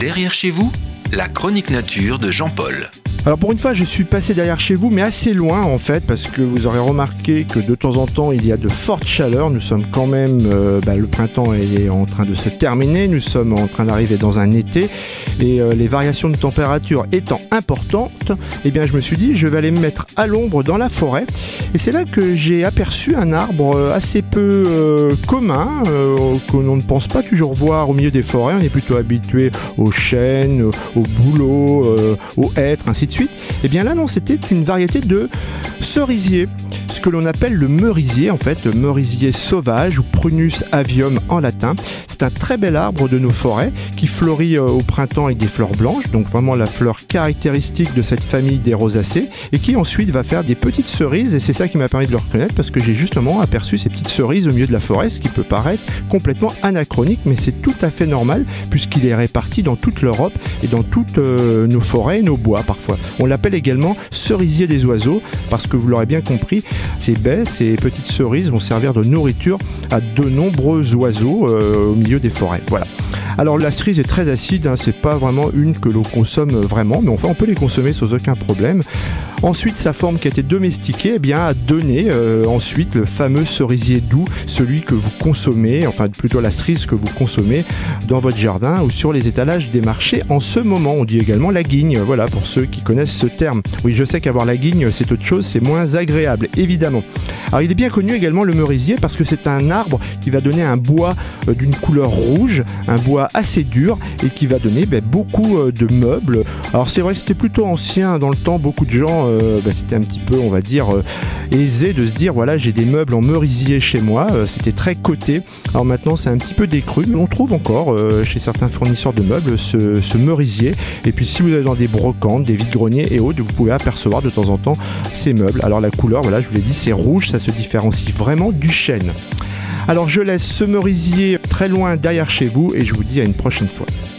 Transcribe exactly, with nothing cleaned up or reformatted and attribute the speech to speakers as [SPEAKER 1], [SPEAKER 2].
[SPEAKER 1] Derrière chez vous, la chronique nature de Jean-Paul.
[SPEAKER 2] Alors pour une fois, je suis passé derrière chez vous, mais assez loin en fait, parce que vous aurez remarqué que de temps en temps, il y a de fortes chaleurs. Nous sommes quand même, euh, bah, le printemps est en train de se terminer, nous sommes en train d'arriver dans un été, et euh, les variations de température étant importantes, eh bien je me suis dit, je vais aller me mettre à l'ombre dans la forêt. Et c'est là que j'ai aperçu un arbre assez peu euh, commun, euh, que l'on ne pense pas toujours voir au milieu des forêts. On est plutôt habitué aux chênes, aux bouleaux, euh, aux hêtres, ainsi de suite. Et bien là non, c'était une variété de cerisier, ce que l'on appelle le merisier en fait, le merisier sauvage ou Prunus avium en latin. C'est un très bel arbre de nos forêts qui fleurit au printemps avec des fleurs blanches, donc vraiment la fleur caractéristique de cette famille des rosacées, et qui ensuite va faire des petites cerises, et c'est ça qui m'a permis de le reconnaître parce que j'ai justement aperçu ces petites cerises au milieu de la forêt, ce qui peut paraître complètement anachronique, mais c'est tout à fait normal puisqu'il est réparti dans toute l'Europe et dans toutes euh, nos forêts et nos bois parfois. On l'appelle également cerisier des oiseaux parce que vous l'aurez bien compris, ces baies, ces petites cerises vont servir de nourriture à de nombreux oiseaux euh, au milieu des forêts. Voilà. Alors la cerise est très acide, hein, c'est pas vraiment une que l'on consomme vraiment, mais enfin on peut les consommer sans aucun problème. Ensuite, sa forme qui a été domestiquée, eh bien, a donné euh, ensuite le fameux cerisier doux, celui que vous consommez, enfin plutôt la cerise que vous consommez dans votre jardin ou sur les étalages des marchés en ce moment. On dit également la guigne, voilà pour ceux qui connaissent ce terme. Oui, je sais qu'avoir la guigne, c'est autre chose, c'est moins agréable, évidemment. Alors il est bien connu également le merisier parce que c'est un arbre qui va donner un bois euh, d'une couleur rouge, un bois assez dur et qui va donner ben, beaucoup euh, de meubles. Alors c'est vrai que c'était plutôt ancien dans le temps, beaucoup de gens Euh, bah, c'était un petit peu, on va dire, euh, aisé de se dire voilà, j'ai des meubles en merisier chez moi. Euh, c'était très coté. Alors maintenant, c'est un petit peu décru, mais on trouve encore euh, chez certains fournisseurs de meubles ce, ce merisier. Et puis, si vous allez dans des brocantes, des vides-greniers et autres, vous pouvez apercevoir de temps en temps ces meubles. Alors la couleur, voilà, je vous l'ai dit, c'est rouge. Ça se différencie vraiment du chêne. Alors je laisse ce merisier très loin derrière chez vous et je vous dis à une prochaine fois.